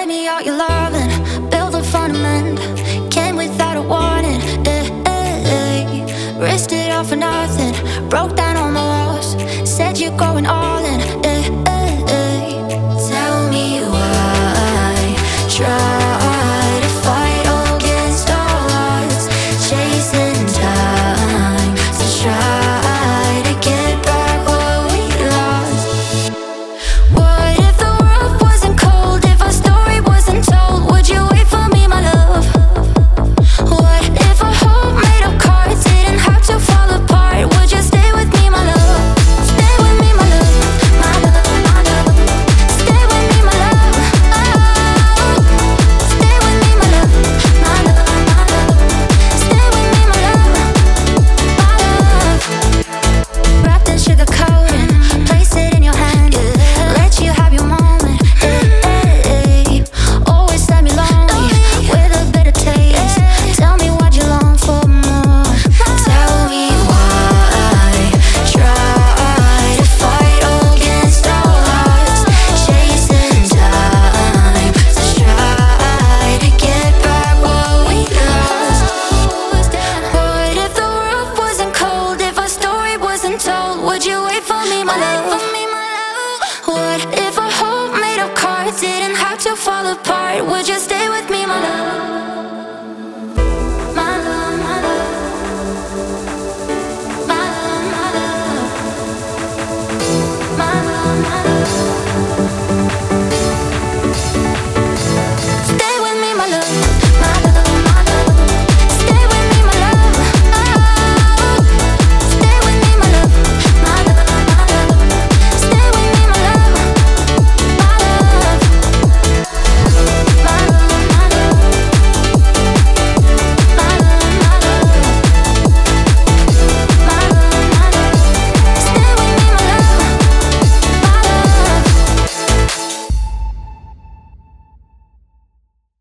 Spread me out your loving, build a fundament. Came without a warning, risked it all for nothing. Broke down all my walls, said you're going all in, Tell me why, try to fight against all odds. Chasing time to try to get back what we lost. What if the world wasn't cold? If our story wasn't told, would you wait for me, my love? What if our hope made of cards didn't have to fall apart? Would you stay with me, my love? Stay with me, my love, my love, my love. Stay with me, my love. Oh, stay with me, my love, my love, my love. Stay with me, my love, my love. Wrapped in sugar coating, place it in your hand, let you have your moment, Always let me lonely with a bitter taste. Tell me what you long for more. Tell me why, try to fight against all odds. Chasing time to try to get back what we lost. What if the world wasn't cold? If our story wasn't told, would you wait for me, my love? What if our hope made of cards didn't have to fall apart? Would you stay with me, my love?